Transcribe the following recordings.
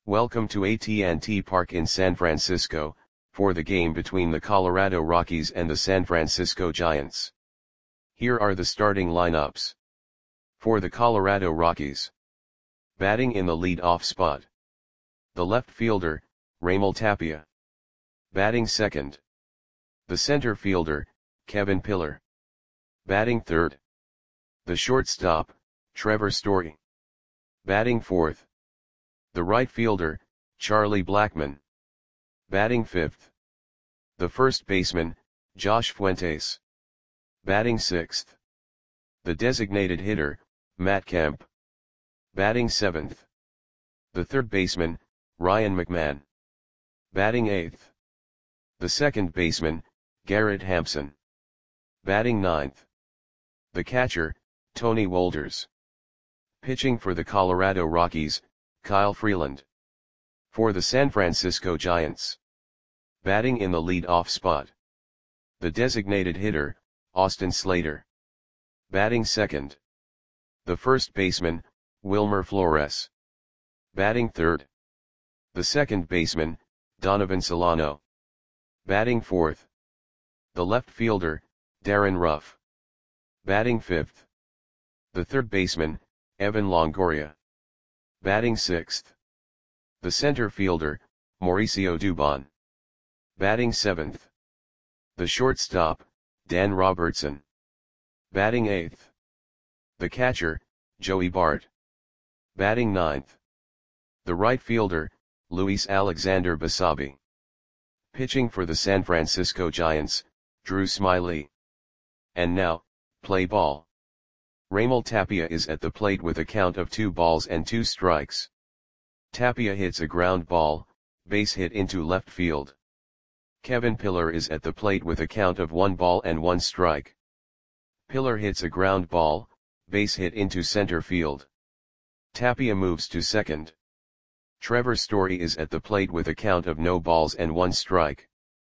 Welcome to AT&T Park in San Francisco, for the game between the Colorado Rockies and the San Francisco Giants. Here are the starting lineups. For the Colorado Rockies. Batting in the lead-off spot. The left fielder, Raimel Tapia. Batting second. The center fielder, Kevin Pillar. Batting third. The shortstop, Trevor Story. Batting fourth. The right fielder, Charlie Blackmon. Batting fifth. The first baseman, Josh Fuentes. Batting sixth. The designated hitter, Matt Kemp. Batting seventh. The third baseman, Ryan McMahon. Batting eighth. The second baseman, Garrett Hampson. Batting ninth. The catcher, Tony Wolters. Pitching for the Colorado Rockies, Kyle Freeland. For the San Francisco Giants. Batting in the lead-off spot. The designated hitter, Austin Slater. Batting second. The first baseman, Wilmer Flores. Batting third. The second baseman, Donovan Solano. Batting fourth. The left fielder, Darin Ruf. Batting fifth. The third baseman, Evan Longoria. Batting sixth. The center fielder, Mauricio Dubon. Batting seventh. The shortstop, Dan Robertson. Batting eighth. The catcher, Joey Bart. Batting ninth. The right fielder, Luis Alexander Basabe. Pitching for the San Francisco Giants, Drew Smyly. And now, play ball. Raimel Tapia is at the plate with a count of 2 balls and 2 strikes. Tapia hits a ground ball, base hit into left field. Kevin Pillar is at the plate with a count of 1 ball and 1 strike. Pillar hits a ground ball, base hit into center field. Tapia moves to second. Trevor Story is at the plate with a count of no balls and 1 strike.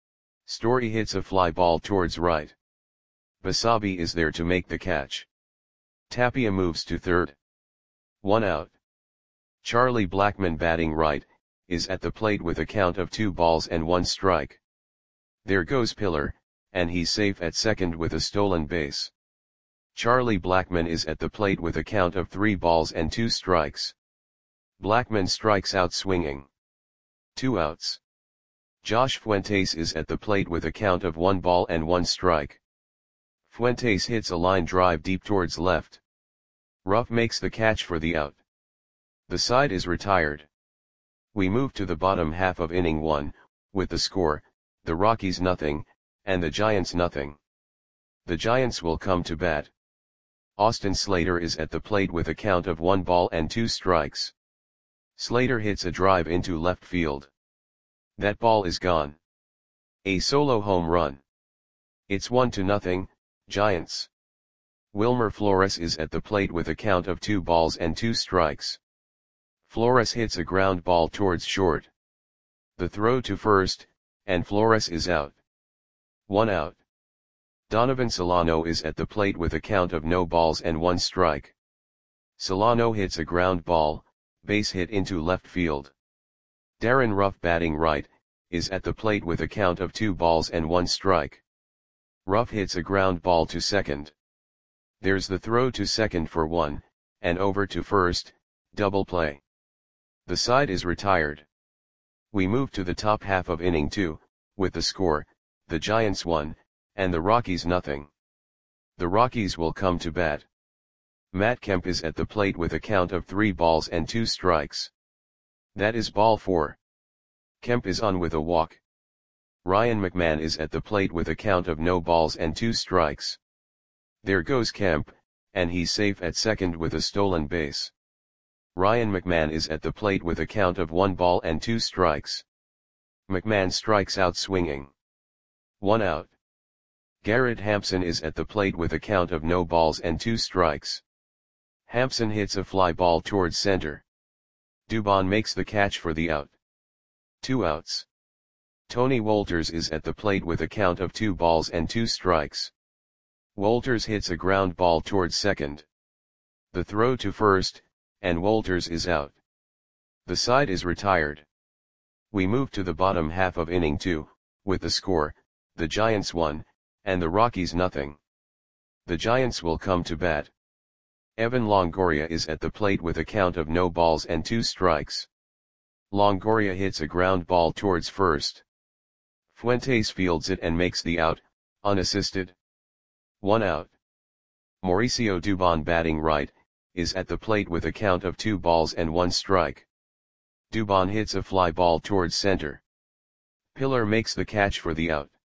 Story hits a fly ball towards right. Basabe is there to make the catch. Tapia moves to third. 1 out. Charlie Blackmon, batting right, is at the plate with a count of 2 balls and 1 strike. There goes Pillar, and he's safe at second with a stolen base. Charlie Blackmon is at the plate with a count of 3 balls and 2 strikes. Blackmon strikes out swinging. 2 outs. Josh Fuentes is at the plate with a count of 1 ball and 1 strike. Fuentes hits a line drive deep towards left. Ruf makes the catch for the out. The side is retired. We move to the bottom half of inning 1, with the score, the Rockies nothing, and the Giants nothing. The Giants will come to bat. Austin Slater is at the plate with a count of 1 ball and 2 strikes. Slater hits a drive into left field. That ball is gone. A solo home run. It's 1-0, Giants. Wilmer Flores is at the plate with a count of 2 balls and 2 strikes. Flores hits a ground ball towards short. The throw to first, and Flores is out. 1 out. Donovan Solano is at the plate with a count of no balls and 1 strike. Solano hits a ground ball, base hit into left field. Darin Ruf, batting right, is at the plate with a count of 2 balls and 1 strike. Ruf hits a ground ball to second. There's the throw to second for 1, and over to first, double play. The side is retired. We move to the top half of inning 2, with the score, the Giants 1, and the Rockies nothing. The Rockies will come to bat. Matt Kemp is at the plate with a count of 3 balls and 2 strikes. That is ball 4. Kemp is on with a walk. Ryan McMahon is at the plate with a count of no balls and 2 strikes. There goes Kemp, and he's safe at second with a stolen base. Ryan McMahon is at the plate with a count of 1 ball and 2 strikes. McMahon strikes out swinging. 1 out. Garrett Hampson is at the plate with a count of no balls and 2 strikes. Hampson hits a fly ball towards center. Dubon makes the catch for the out. 2 outs. Tony Wolters is at the plate with a count of 2 balls and 2 strikes. Wolters hits a ground ball towards second. The throw to first, and Wolters is out. The side is retired. We move to the bottom half of inning 2, with the score, the Giants 1, and the Rockies nothing. The Giants will come to bat. Evan Longoria is at the plate with a count of no balls and 2 strikes. Longoria hits a ground ball towards first. Fuentes fields it and makes the out, unassisted. 1 out. Mauricio Dubon, batting right, is at the plate with a count of 2 balls and 1 strike. Dubon hits a fly ball towards center. Pillar makes the catch for the out.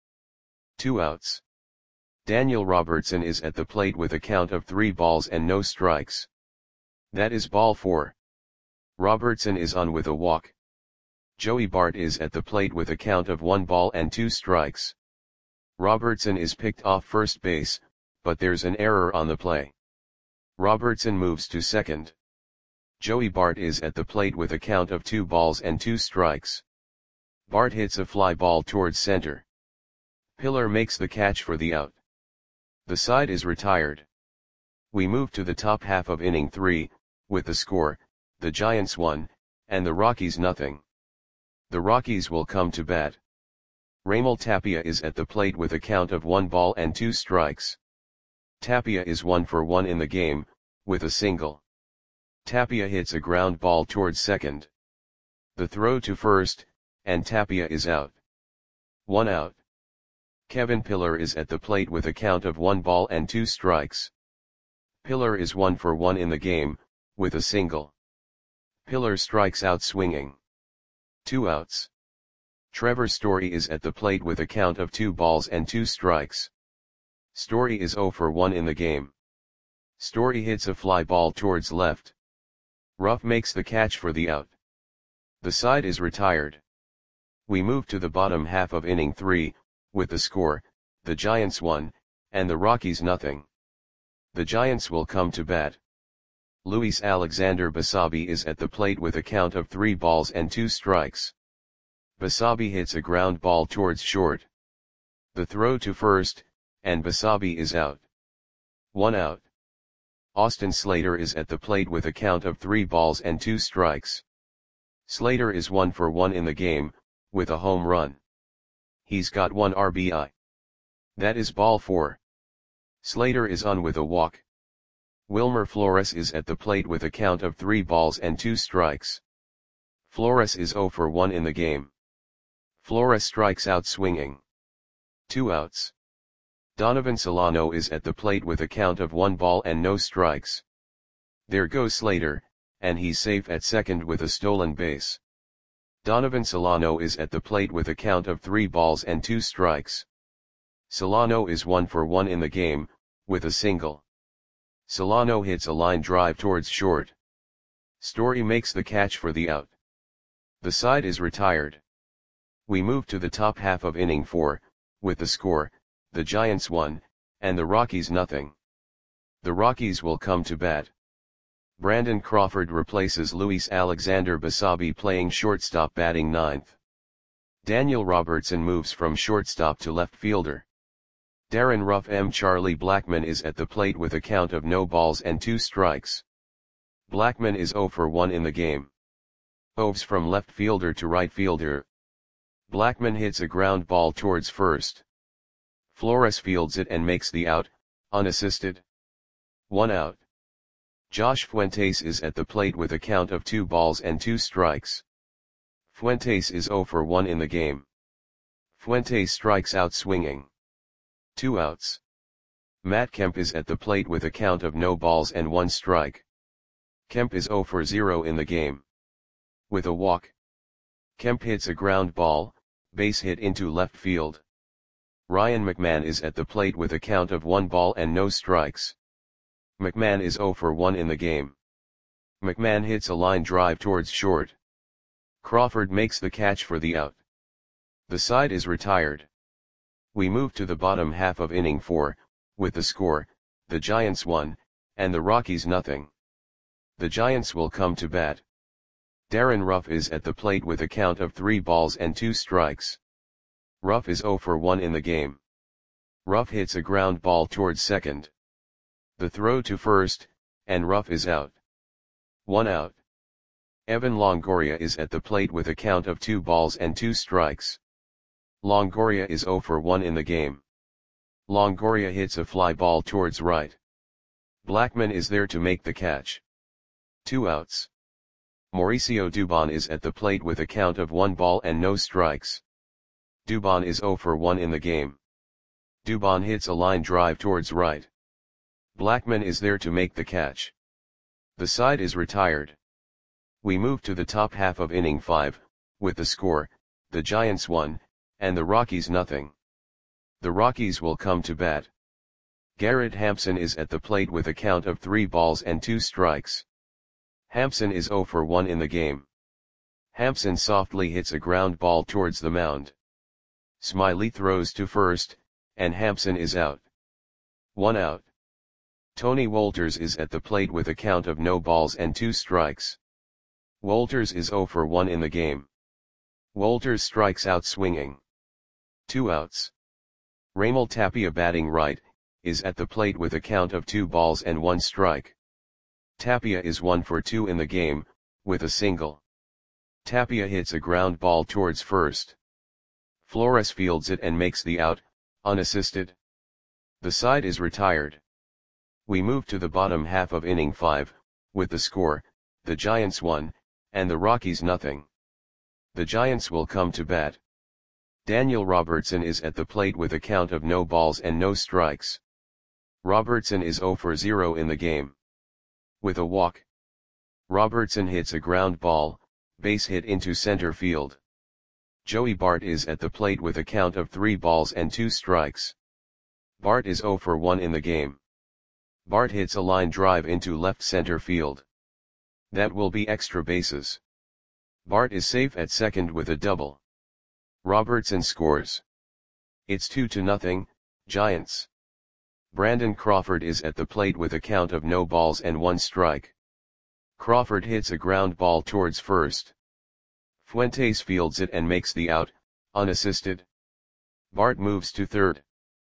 2 outs. Daniel Robertson is at the plate with a count of 3 balls and no strikes. That is ball 4. Robertson is on with a walk. Joey Bart is at the plate with a count of 1 ball and 2 strikes. Robertson is picked off first base, but there's an error on the play. Robertson moves to second. Joey Bart is at the plate with a count of 2 balls and 2 strikes. Bart hits a fly ball towards center. Pillar makes the catch for the out. The side is retired. We move to the top half of inning 3, with the score, the Giants 1, and the Rockies nothing. The Rockies will come to bat. Raimel Tapia is at the plate with a count of 1 ball and 2 strikes. Tapia is 1 for 1 in the game, with a single. Tapia hits a ground ball towards second. The throw to first, and Tapia is out. 1 out. Kevin Pillar is at the plate with a count of 1 ball and 2 strikes. Pillar is 1 for 1 in the game, with a single. Pillar strikes out swinging. 2 outs. Trevor Story is at the plate with a count of 2 balls and 2 strikes. Story is 0 for 1 in the game. Story hits a fly ball towards left. Ruff makes the catch for the out. The side is retired. We move to the bottom half of inning 3, with the score, the Giants 1, and the Rockies nothing. The Giants will come to bat. Luis Alexander Basabe is at the plate with a count of 3 balls and 2 strikes. Basabe hits a ground ball towards short. The throw to first, and Basabe is out. 1 out. Austin Slater is at the plate with a count of 3 balls and 2 strikes. Slater is 1 for 1 in the game, with a home run. He's got 1 RBI. That is ball 4. Slater is on with a walk. Wilmer Flores is at the plate with a count of 3 balls and 2 strikes. Flores is 0 for 1 in the game. Flores strikes out swinging. 2 outs. Donovan Solano is at the plate with a count of 1 ball and no strikes. There goes Slater, and he's safe at second with a stolen base. Donovan Solano is at the plate with a count of 3 balls and 2 strikes. Solano is 1 for 1 in the game, with a single. Solano hits a line drive towards short. Story makes the catch for the out. The side is retired. We move to the top half of inning 4, with the score, the Giants 1, and the Rockies nothing. The Rockies will come to bat. Brandon Crawford replaces Luis Alexander Basabe playing shortstop, batting 9th. Daniel Robertson moves from shortstop to left fielder. Darren Ruff M. Charlie Blackmon is at the plate with a count of no balls and 2 strikes. Blackmon is 0 for 1 in the game. Moves from left fielder to right fielder. Blackmon hits a ground ball towards first. Flores fields it and makes the out, unassisted. 1 out. Josh Fuentes is at the plate with a count of 2 balls and 2 strikes. Fuentes is 0 for 1 in the game. Fuentes strikes out swinging. 2 outs. Matt Kemp is at the plate with a count of no balls and 1 strike. Kemp is 0 for 0 in the game. With a walk. Kemp hits a ground ball, base hit into left field. Ryan McMahon is at the plate with a count of 1 ball and no strikes. McMahon is 0 for 1 in the game. McMahon hits a line drive towards short. Crawford makes the catch for the out. The side is retired. We move to the bottom half of inning 4, with the score, the Giants 1, and the Rockies nothing. The Giants will come to bat. Darren Ruff is at the plate with a count of 3 balls and 2 strikes. Ruff is 0 for 1 in the game. Ruff hits a ground ball towards second. The throw to first, and Ruff is out. 1 out. Evan Longoria is at the plate with a count of 2 balls and 2 strikes. Longoria is 0 for 1 in the game. Longoria hits a fly ball towards right. Blackman is there to make the catch. 2 outs. Mauricio Dubon is at the plate with a count of 1 ball and no strikes. Dubon is 0 for 1 in the game. Dubon hits a line drive towards right. Blackman is there to make the catch. The side is retired. We move to the top half of inning 5, with the score, the Giants 1, and the Rockies nothing. The Rockies will come to bat. Garrett Hampson is at the plate with a count of 3 balls and 2 strikes. Hampson is 0 for 1 in the game. Hampson softly hits a ground ball towards the mound. Smiley throws to first, and Hampson is out. 1 out. Tony Wolters is at the plate with a count of no balls and 2 strikes. Wolters is 0 for 1 in the game. Wolters strikes out swinging. 2 outs. Raimel Tapia batting right, is at the plate with a count of 2 balls and 1 strike. Tapia is 1 for 2 in the game, with a single. Tapia hits a ground ball towards first. Flores fields it and makes the out, unassisted. The side is retired. We move to the bottom half of inning 5, with the score, the Giants 1, and the Rockies nothing. The Giants will come to bat. Daniel Robertson is at the plate with a count of no balls and no strikes. Robertson is 0 for 0 in the game. With a walk. Robertson hits a ground ball, base hit into center field. Joey Bart is at the plate with a count of 3 balls and 2 strikes. Bart is 0 for 1 in the game. Bart hits a line drive into left center field. That will be extra bases. Bart is safe at second with a double. Robertson scores. It's 2-0, Giants. Brandon Crawford is at the plate with a count of no balls and 1 strike. Crawford hits a ground ball towards first. Fuentes fields it and makes the out, unassisted. Bart moves to third.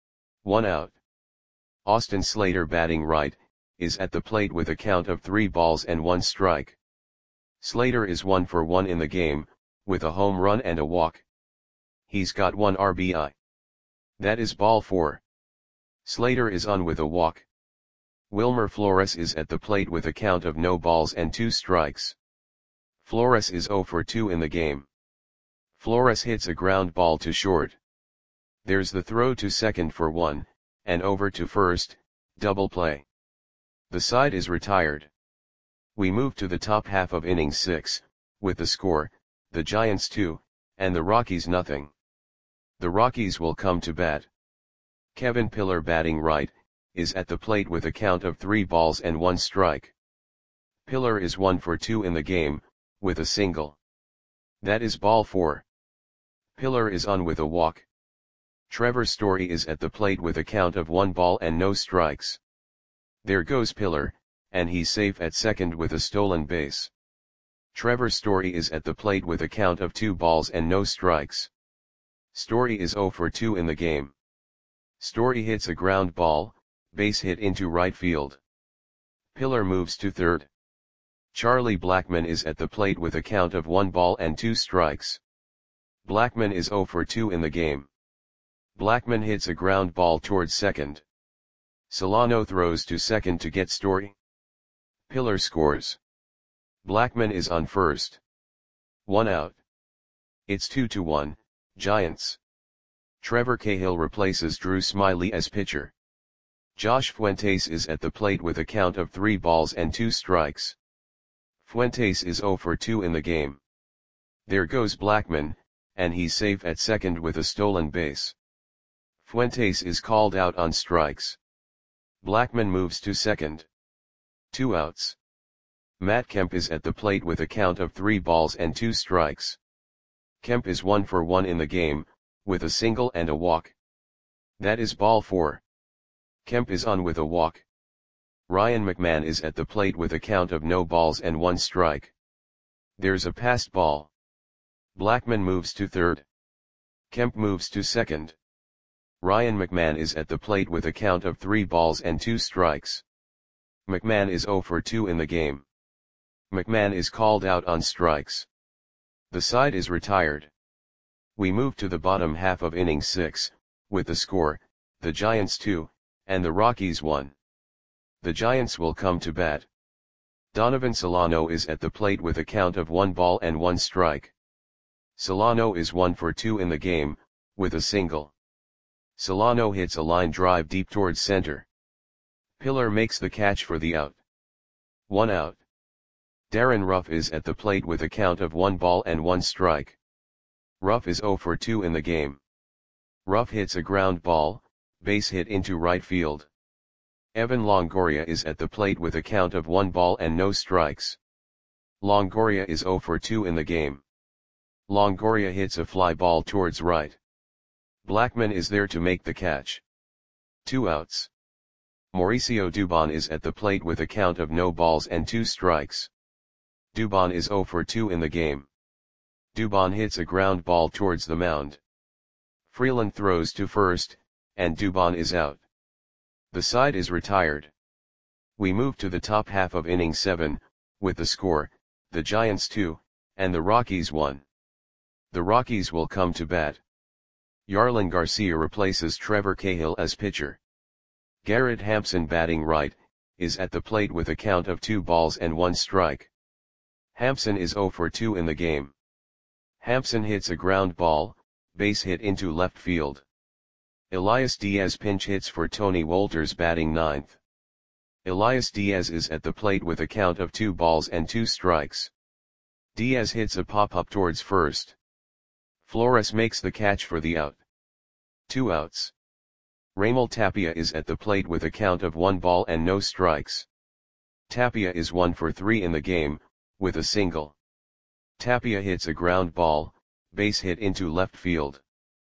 1 out. Austin Slater batting right, is at the plate with a count of 3 balls and 1 strike. Slater is 1 for 1 in the game, with a home run and a walk. He's got 1 RBI. That is ball 4. Slater is on with a walk. Wilmer Flores is at the plate with a count of no balls and 2 strikes. Flores is 0 for 2 in the game. Flores hits a ground ball to short. There's the throw to second for 1, and over to first, double play. The side is retired. We move to the top half of inning 6, with the score, the Giants 2, and the Rockies nothing. The Rockies will come to bat. Kevin Pillar batting right, is at the plate with a count of 3 balls and 1 strike. Pillar is 1 for 2 in the game, with a single. That is ball 4. Pillar is on with a walk. Trevor Story is at the plate with a count of 1 ball and no strikes. There goes Pillar, and he's safe at second with a stolen base. Trevor Story is at the plate with a count of 2 balls and no strikes. Story is 0 for 2 in the game. Story hits a ground ball, base hit into right field. Pillar moves to third. Charlie Blackman is at the plate with a count of 1 ball and 2 strikes. Blackman is 0 for 2 in the game. Blackman hits a ground ball towards second. Solano throws to second to get Story. Pillar scores. Blackman is on first. 1 out. It's 2-1, Giants. Trevor Cahill replaces Drew Smiley as pitcher. Josh Fuentes is at the plate with a count of 3 balls and 2 strikes. Fuentes is 0 for 2 in the game. There goes Blackman, and he's safe at second with a stolen base. Fuentes is called out on strikes. Blackman moves to second. 2 outs. Matt Kemp is at the plate with a count of 3 balls and 2 strikes. Kemp is 1 for 1 in the game, with a single and a walk. That is ball 4. Kemp is on with a walk. Ryan McMahon is at the plate with a count of no balls and 1 strike. There's a passed ball. Blackman moves to third. Kemp moves to second. Ryan McMahon is at the plate with a count of 3 balls and 2 strikes. McMahon is 0 for 2 in the game. McMahon is called out on strikes. The side is retired. We move to the bottom half of inning 6, with the score, the Giants 2, and the Rockies 1. The Giants will come to bat. Donovan Solano is at the plate with a count of 1 ball and 1 strike. Solano is 1 for 2 in the game, with a single. Solano hits a line drive deep towards center. Pillar makes the catch for the out. 1 out. Darren Ruff is at the plate with a count of 1 ball and 1 strike. Ruff is 0 for 2 in the game. Ruff hits a ground ball, base hit into right field. Evan Longoria is at the plate with a count of 1 ball and no strikes. Longoria is 0 for 2 in the game. Longoria hits a fly ball towards right. Blackman is there to make the catch. 2 outs. Mauricio Dubon is at the plate with a count of no balls and 2 strikes. Dubon is 0 for 2 in the game. Dubon hits a ground ball towards the mound. Freeland throws to first, and Dubon is out. The side is retired. We move to the top half of inning 7, with the score, the Giants 2, and the Rockies 1. The Rockies will come to bat. Yarlin Garcia replaces Trevor Cahill as pitcher. Garrett Hampson, batting right, is at the plate with a count of 2 balls and 1 strike. Hampson is 0 for 2 in the game. Hampson hits a ground ball, base hit into left field. Elias Diaz pinch hits for Tony Wolters, batting ninth. Elias Diaz is at the plate with a count of 2 balls and 2 strikes. Diaz hits a pop-up towards first. Flores makes the catch for the out. 2 outs. Raimel Tapia is at the plate with a count of 1 ball and no strikes. Tapia is 1 for 3 in the game, with a single. Tapia hits a ground ball, base hit into left field.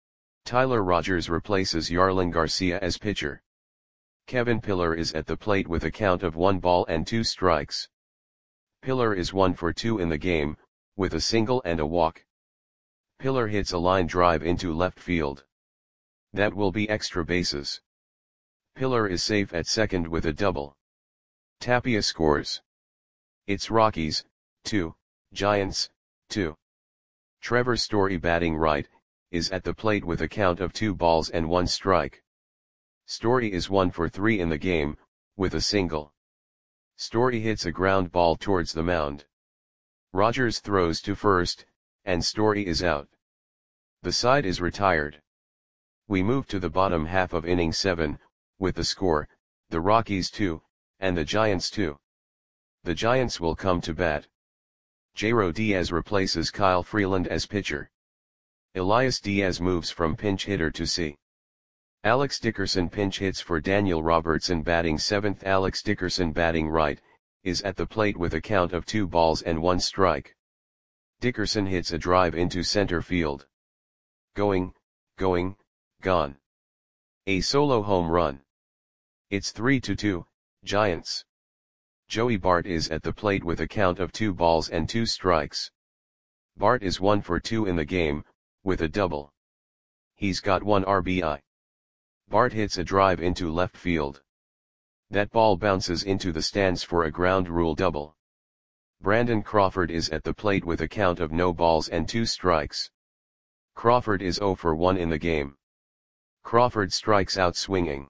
Tyler Rogers replaces Yarlin Garcia as pitcher. Kevin Pillar is at the plate with a count of 1 ball and 2 strikes. Pillar is 1 for 2 in the game, with a single and a walk. Pillar hits a line drive into left field. That will be extra bases. Pillar is safe at second with a double. Tapia scores. It's Rockies, 2, Giants, 2. Trevor Story, batting right, is at the plate with a count of 2 balls and 1 strike. Story is 1 for 3 in the game, with a single. Story hits a ground ball towards the mound. Rogers throws to first, and Story is out. The side is retired. We move to the bottom half of inning 7, with the score, the Rockies 2, and the Giants 2. The Giants will come to bat. Jairo Diaz replaces Kyle Freeland as pitcher. Elias Diaz moves from pinch hitter to C. Alex Dickerson pinch hits for Daniel Robertson, batting 7th. Alex Dickerson, batting right, is at the plate with a count of 2 balls and 1 strike. Dickerson hits a drive into center field. Going, gone. A solo home run. It's 3-2, Giants. Joey Bart is at the plate with a count of 2 balls and 2 strikes. Bart is 1 for 2 in the game, with a double. He's got 1 RBI. Bart hits a drive into left field. That ball bounces into the stands for a ground rule double. Brandon Crawford is at the plate with a count of no balls and 2 strikes. Crawford is 0 for 1 in the game. Crawford strikes out swinging.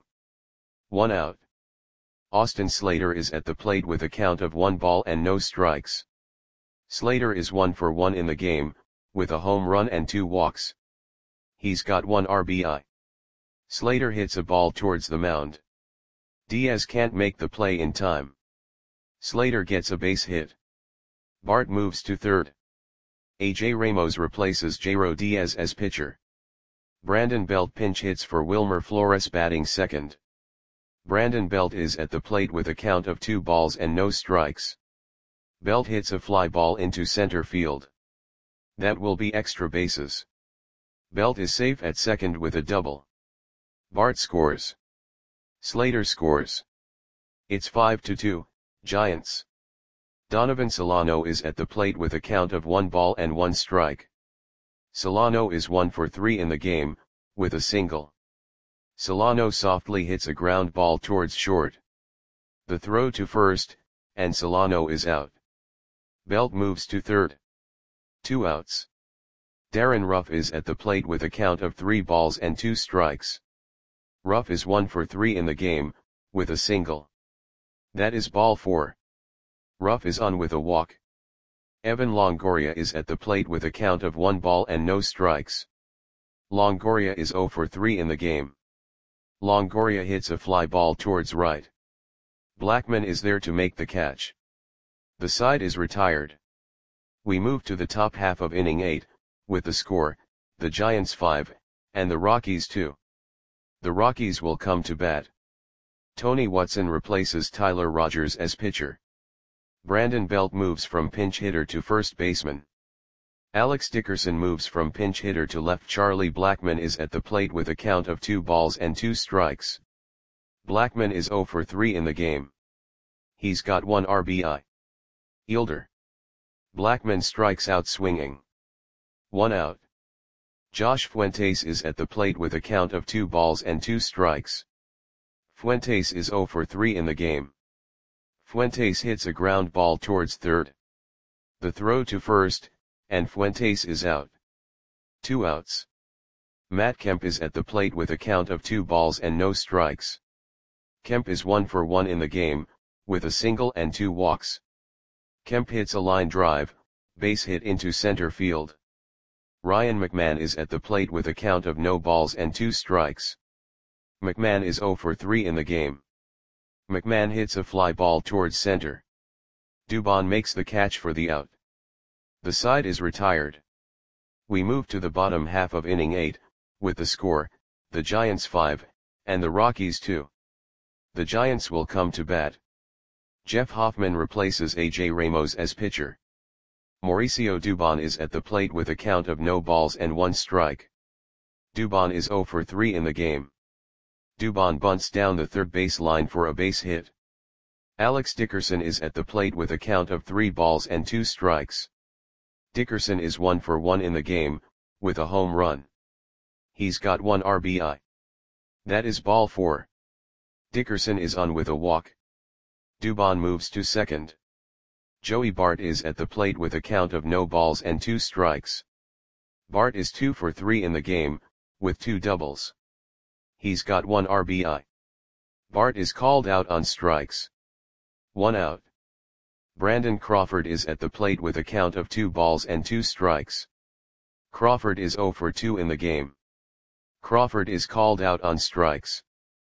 1 out. Austin Slater is at the plate with a count of 1 ball and no strikes. Slater is 1 for 1 in the game, with a home run and 2 walks. He's got 1 RBI. Slater hits a ball towards the mound. Diaz can't make the play in time. Slater gets a base hit. Bart moves to third. A.J. Ramos replaces Jairo Diaz as pitcher. Brandon Belt pinch hits for Wilmer Flores, batting second. Brandon Belt is at the plate with a count of 2 balls and no strikes. Belt hits a fly ball into center field. That will be extra bases. Belt is safe at second with a double. Bart scores. Slater scores. It's 5-2, Giants. Donovan Solano is at the plate with a count of 1 ball and 1 strike. Solano is 1 for 3 in the game, with a single. Solano softly hits a ground ball towards short. The throw to first, and Solano is out. Belt moves to third. 2 outs. Darren Ruff is at the plate with a count of 3 balls and 2 strikes. Ruff is 1 for 3 in the game, with a single. That is ball 4. Ruff is on with a walk. Evan Longoria is at the plate with a count of 1 ball and no strikes. Longoria is 0 for 3 in the game. Longoria hits a fly ball towards right. Blackman is there to make the catch. The side is retired. We move to the top half of inning 8, with the score, the Giants 5, and the Rockies 2. The Rockies will come to bat. Tony Watson replaces Tyler Rogers as pitcher. Brandon Belt moves from pinch hitter to first baseman. Alex Dickerson moves from pinch hitter to left. Charlie Blackman is at the plate with a count of 2 balls and 2 strikes. Blackman is 0 for 3 in the game. He's got 1 RBI. Fielder. Blackman strikes out swinging. 1 out. Josh Fuentes is at the plate with a count of 2 balls and 2 strikes. Fuentes is 0 for 3 in the game. Fuentes hits a ground ball towards third. The throw to first, and Fuentes is out. 2 outs. Matt Kemp is at the plate with a count of 2 balls and no strikes. Kemp is 1 for 1 in the game, with a single and 2 walks. Kemp hits a line drive, base hit into center field. Ryan McMahon is at the plate with a count of no balls and 2 strikes. McMahon is 0 for 3 in the game. McMahon hits a fly ball towards center. Dubon makes the catch for the out. The side is retired. We move to the bottom half of inning 8, with the score, the Giants 5, and the Rockies 2. The Giants will come to bat. Jeff Hoffman replaces A.J. Ramos as pitcher. Mauricio Dubon is at the plate with a count of no balls and 1 strike. Dubon is 0 for 3 in the game. Dubon bunts down the third base line for a base hit. Alex Dickerson is at the plate with a count of 3 balls and 2 strikes. Dickerson is 1 for 1 in the game, with a home run. He's got 1 RBI. That is ball 4. Dickerson is on with a walk. Dubon moves to second. Joey Bart is at the plate with a count of no balls and 2 strikes. Bart is 2 for 3 in the game, with 2 doubles. He's got 1 RBI. Bart is called out on strikes. 1 out. Brandon Crawford is at the plate with a count of 2 balls and 2 strikes. Crawford is 0 for 2 in the game. Crawford is called out on strikes.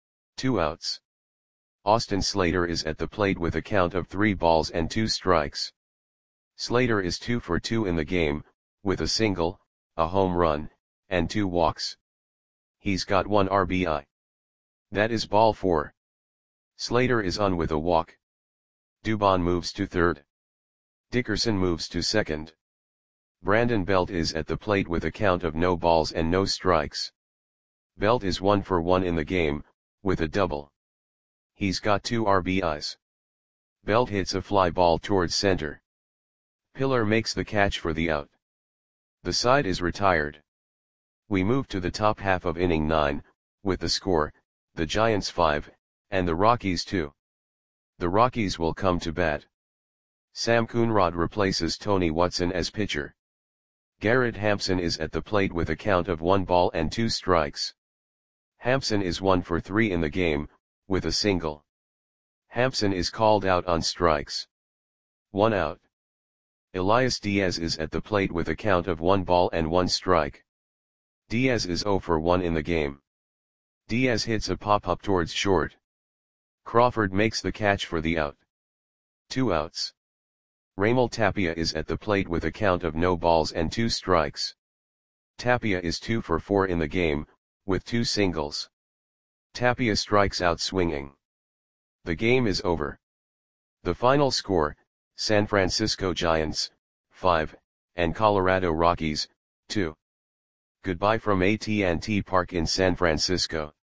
2 outs. Austin Slater is at the plate with a count of 3 balls and 2 strikes. Slater is 2 for 2 in the game, with a single, a home run, and 2 walks. He's got 1 RBI. That is ball 4. Slater is on with a walk. Dubon moves to third. Dickerson moves to second. Brandon Belt is at the plate with a count of no balls and no strikes. Belt is 1 for 1 in the game, with a double. He's got 2 RBIs. Belt hits a fly ball towards center. Pillar makes the catch for the out. The side is retired. We move to the top half of inning 9, with the score, the Giants 5, and the Rockies 2. The Rockies will come to bat. Sam Coonrod replaces Tony Watson as pitcher. Garrett Hampson is at the plate with a count of 1 ball and 2 strikes. Hampson is 1 for 3 in the game, with a single. Hampson is called out on strikes. 1 out. Elias Diaz is at the plate with a count of 1 ball and 1 strike. Diaz is 0 for 1 in the game. Diaz hits a pop-up towards short. Crawford makes the catch for the out. 2 outs. Raimel Tapia is at the plate with a count of no balls and 2 strikes. Tapia is 2 for 4 in the game, with 2 singles. Tapia strikes out swinging. The game is over. The final score, San Francisco Giants, 5, and Colorado Rockies, 2. Goodbye from AT&T Park in San Francisco.